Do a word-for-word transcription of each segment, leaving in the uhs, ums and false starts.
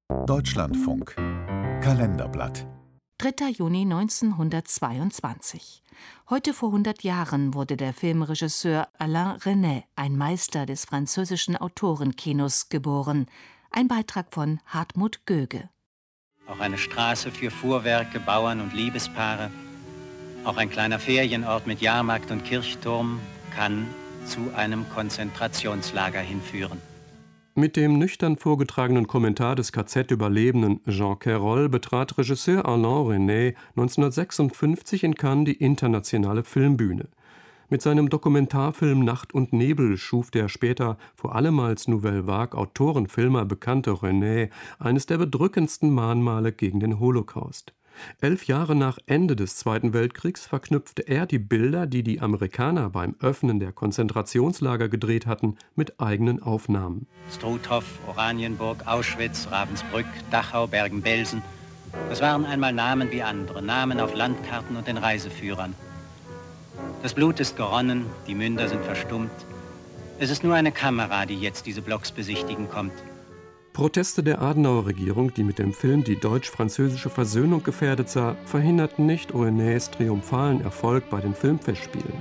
Deutschlandfunk Kalenderblatt. dritter Juni neunzehnhundertzweiundzwanzig. Heute vor hundert Jahren wurde der Filmregisseur Alain Resnais, ein Meister des französischen Autorenkinos, geboren. Ein Beitrag von Hartmut Göge. Auch eine Straße für Fuhrwerke, Bauern und Liebespaare, auch ein kleiner Ferienort mit Jahrmarkt und Kirchturm kann zu einem Konzentrationslager hinführen. Mit dem nüchtern vorgetragenen Kommentar des K Z-Überlebenden Jean Cairol betrat Regisseur Alain Resnais neunzehnhundertsechsundfünfzig in Cannes die internationale Filmbühne. Mit seinem Dokumentarfilm Nacht und Nebel schuf der später vor allem als Nouvelle Vague Autorenfilmer bekannte Resnais eines der bedrückendsten Mahnmale gegen den Holocaust. Elf Jahre nach Ende des Zweiten Weltkriegs verknüpfte er die Bilder, die die Amerikaner beim Öffnen der Konzentrationslager gedreht hatten, mit eigenen Aufnahmen. Struthof, Oranienburg, Auschwitz, Ravensbrück, Dachau, Bergen-Belsen. Das waren einmal Namen wie andere, Namen auf Landkarten und den Reiseführern. Das Blut ist geronnen, die Münder sind verstummt. Es ist nur eine Kamera, die jetzt diese Blocks besichtigen kommt. Proteste der Adenauer-Regierung, die mit dem Film die deutsch-französische Versöhnung gefährdet sah, verhinderten nicht Resnais triumphalen Erfolg bei den Filmfestspielen.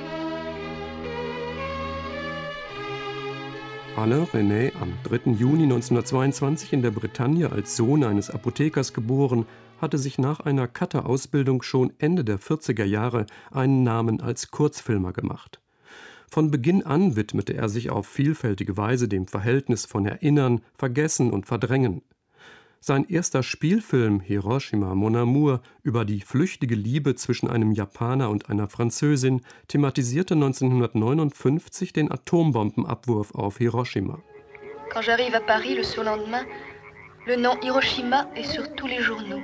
Alain Resnais, am dritten Juni neunzehnhundertzweiundzwanzig in der Bretagne als Sohn eines Apothekers geboren, hatte sich nach einer Cutter-Ausbildung schon Ende der vierziger Jahre einen Namen als Kurzfilmer gemacht. Von Beginn an widmete er sich auf vielfältige Weise dem Verhältnis von Erinnern, Vergessen und Verdrängen. Sein erster Spielfilm Hiroshima Mon Amour über die flüchtige Liebe zwischen einem Japaner und einer Französin thematisierte neunzehnhundertneunundfünfzig den Atombombenabwurf auf Hiroshima. Quand j'arrive à Paris le surlendemain, le nom Hiroshima est sur tous les journaux.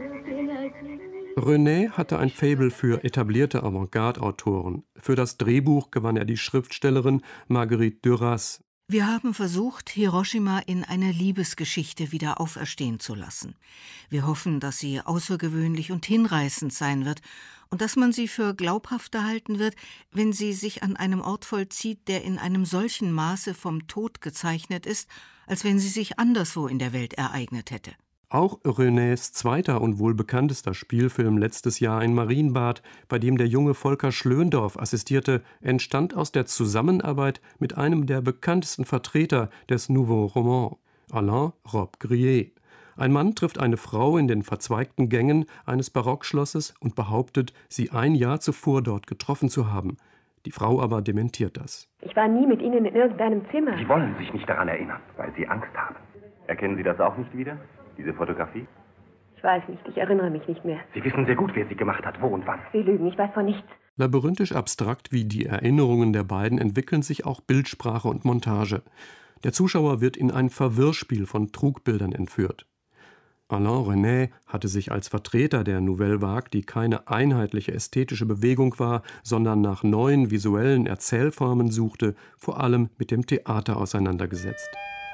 Resnais hatte ein Faible für etablierte Avantgarde-Autoren. Für das Drehbuch gewann er die Schriftstellerin Marguerite Duras. Wir haben versucht, Hiroshima in einer Liebesgeschichte wieder auferstehen zu lassen. Wir hoffen, dass sie außergewöhnlich und hinreißend sein wird und dass man sie für glaubhafter halten wird, wenn sie sich an einem Ort vollzieht, der in einem solchen Maße vom Tod gezeichnet ist, als wenn sie sich anderswo in der Welt ereignet hätte. Auch Resnais zweiter und wohl bekanntester Spielfilm letztes Jahr in Marienbad, bei dem der junge Volker Schlöndorff assistierte, entstand aus der Zusammenarbeit mit einem der bekanntesten Vertreter des Nouveau Roman, Alain Robbe-Grillet. Ein Mann trifft eine Frau in den verzweigten Gängen eines Barockschlosses und behauptet, sie ein Jahr zuvor dort getroffen zu haben. Die Frau aber dementiert das. Ich war nie mit Ihnen in irgendeinem Zimmer. Sie wollen sich nicht daran erinnern, weil Sie Angst haben. Erkennen Sie das auch nicht wieder? Diese Fotografie? Ich weiß nicht, ich erinnere mich nicht mehr. Sie wissen sehr gut, wer sie gemacht hat, wo und wann. Sie lügen, ich weiß von nichts. Labyrinthisch abstrakt wie die Erinnerungen der beiden entwickeln sich auch Bildsprache und Montage. Der Zuschauer wird in ein Verwirrspiel von Trugbildern entführt. Alain Resnais hatte sich als Vertreter der Nouvelle Vague, die keine einheitliche ästhetische Bewegung war, sondern nach neuen visuellen Erzählformen suchte, vor allem mit dem Theater auseinandergesetzt.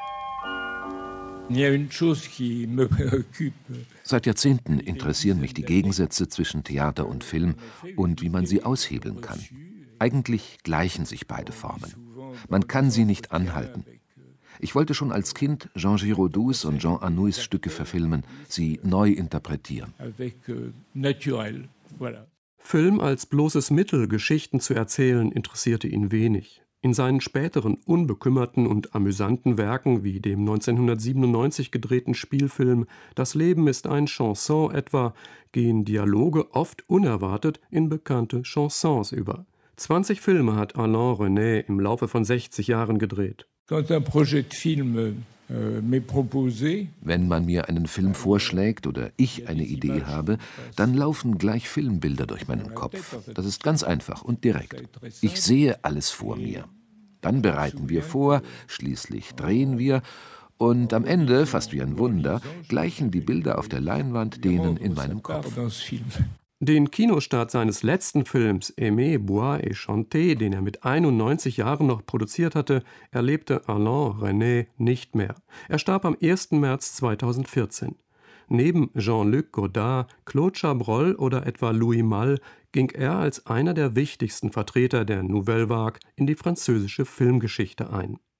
Seit Jahrzehnten interessieren mich die Gegensätze zwischen Theater und Film und wie man sie aushebeln kann. Eigentlich gleichen sich beide Formen. Man kann sie nicht anhalten. Ich wollte schon als Kind Jean Giraudoux und Jean Anouilhs Stücke verfilmen, sie neu interpretieren. Film als bloßes Mittel, Geschichten zu erzählen, interessierte ihn wenig. In seinen späteren unbekümmerten und amüsanten Werken wie dem neunzehnhundertsiebenundneunzig gedrehten Spielfilm »Das Leben ist ein Chanson« etwa, gehen Dialoge oft unerwartet in bekannte Chansons über. zwanzig Filme hat Alain Resnais im Laufe von sechzig Jahren gedreht. Wenn man mir einen Film vorschlägt oder ich eine Idee habe, dann laufen gleich Filmbilder durch meinen Kopf. Das ist ganz einfach und direkt. Ich sehe alles vor mir. Dann bereiten wir vor, schließlich drehen wir und am Ende, fast wie ein Wunder, gleichen die Bilder auf der Leinwand denen in meinem Kopf. Den Kinostart seines letzten Films Aimer, boire et chanter, den er mit einundneunzig Jahren noch produziert hatte, erlebte Alain Resnais nicht mehr. Er starb am ersten März zweitausendvierzehn. Neben Jean-Luc Godard, Claude Chabrol oder etwa Louis Malle ging er als einer der wichtigsten Vertreter der Nouvelle Vague in die französische Filmgeschichte ein.